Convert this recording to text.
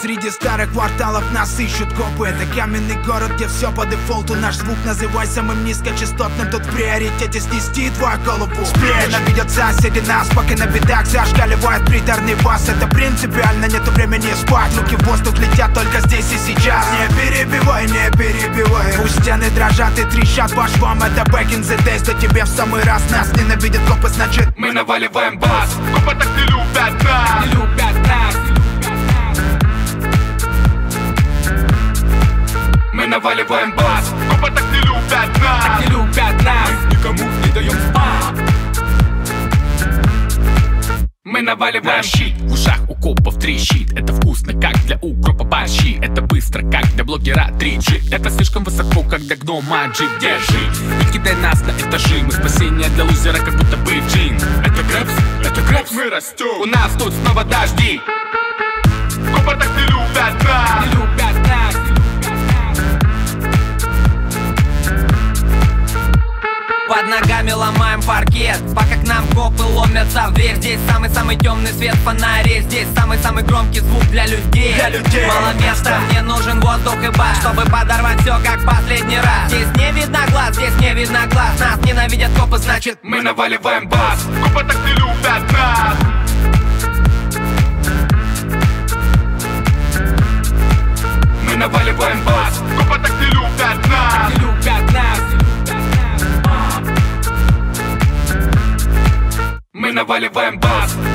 Среди старых кварталов нас ищут копы. Это каменный город, где все по дефолту. Наш звук называй самым низкочастотным. Тут в приоритете снести твою голову. Ненавидят соседи нас, пока на бедах зашкаливает приторный бас. Это принципиально, нету времени спать. Руки в воздух летят только здесь и сейчас. Не перебивай, не перебивай. Пусть стены дрожат и трещат по швам. Это back in the days, да тебе в самый раз. Нас ненавидят копы, значит мы наваливаем бас. Копы так не любят нас, не любят нас. Мы наваливаем бас. Копы так не любят нас, так не любят нас. Мы никому не даем спать. Мы наваливаем щит. В ушах у копов трещит. Это вкусно, как для укропа борщи. Это быстро, как для блогера 3G. Это слишком высоко, как для гнома джип. Держи, не кидай нас на этажи. Мы спасение для лузера, как будто бы джин. Это грэпс, мы растем. У нас тут снова дожди. Копы так не любят нас, не любят нас. Под ногами ломаем паркет, пока к нам копы ломятся в дверь. Здесь самый-самый темный свет в фонаре. Здесь самый-самый громкий звук для людей. Мало места, мне нужен воздух и бас, чтобы подорвать все как последний раз. Здесь не видно глаз, здесь не видно глаз. Нас ненавидят копы, значит мы наваливаем бас. Копы так не любят нас. Мы наваливаем бас. Копы так не любят нас, не любят нас. Мы наваливаем бас.